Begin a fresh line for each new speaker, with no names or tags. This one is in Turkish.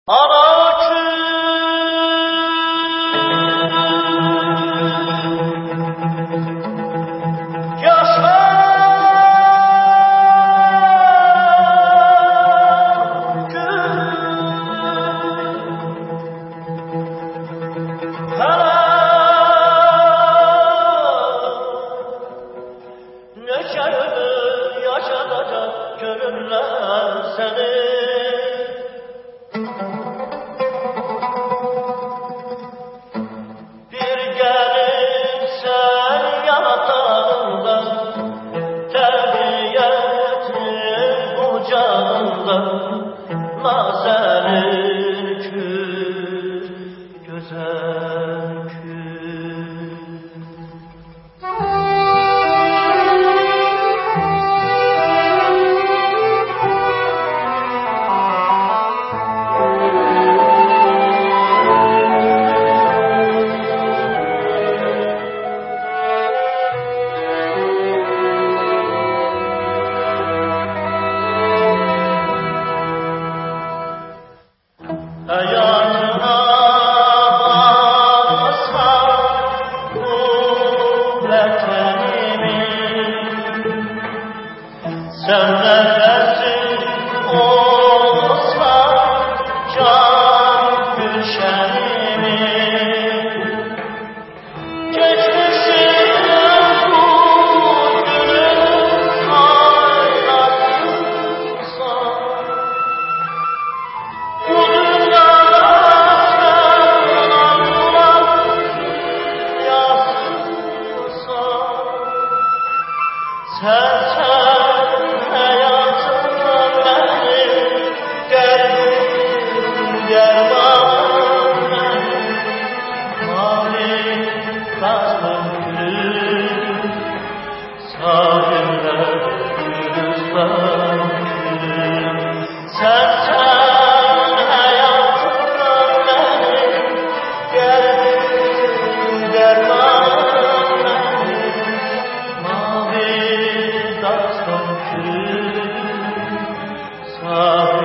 Görürler seni. Bir gelirsen yanağında, terbiyetin kucağında, nazenin kül, güzel kül. Hayatına basma kuvvetimi, sen neredesin olsa can gülşenimi. Geçmişim bu günün aynasıysa, sen hayatımda benim, derdim dermanım, mavi kazdım gül, sahiller gülistan gül. Sen hayatımda benim, derdim dermanım, mavi dastan kül, sağ